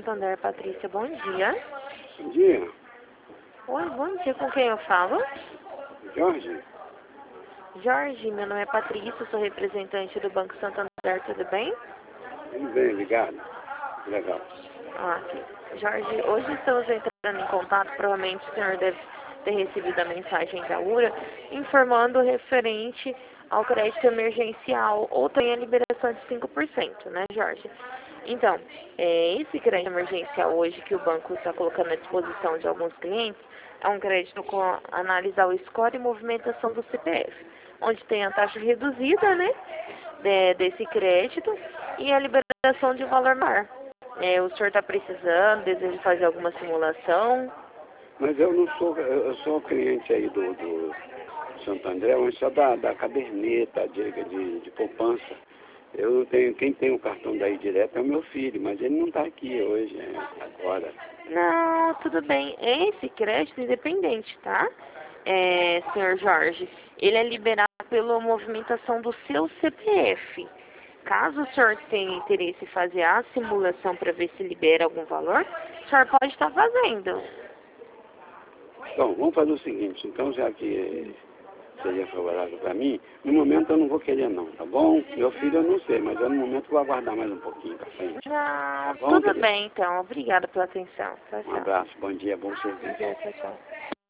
Santander, Patrícia, bom dia. Bom dia, Oi, bom dia, com quem eu falo? Jorge. Jorge, meu nome é Patrícia, sou representante do Banco Santander, tudo bem? Tudo bem, obrigado. Legal. Ok. Jorge, hoje estamos entrando em contato, provavelmente o senhor deve ter recebido a mensagem da URA, informando referente ao crédito emergencial ou também a liberação de 5%, né, Jorge? Então, esse crédito emergencial hoje que o banco está colocando à disposição de alguns clientes é um crédito com analisar o score e movimentação do CPF, onde tem a taxa reduzida, né, desse crédito e a liberação de valor maior. O senhor está precisando, deseja fazer alguma simulação? Mas eu não sou, eu sou cliente aí do Santo André, mas só da caderneta de poupança. Eu não tenho, quem tem o cartão daí direto é o meu filho, mas ele não está aqui hoje, agora. Não, tudo bem. Esse crédito independente, tá? Senhor Jorge, ele é liberado pela movimentação do seu CPF. Caso o senhor tenha interesse em fazer a simulação para ver se libera algum valor, o senhor pode estar fazendo. Bom, vamos fazer o seguinte, então já que seria favorável para mim, no momento eu não vou querer não, tá bom? Meu filho eu não sei, mas eu no momento vou aguardar mais um pouquinho para frente. Não, Tá bom, tudo querido? bem então. Obrigada pela atenção. Tchau, Um tchau. abraço, bom dia, bom Bom serviço. dia, tchau, tchau.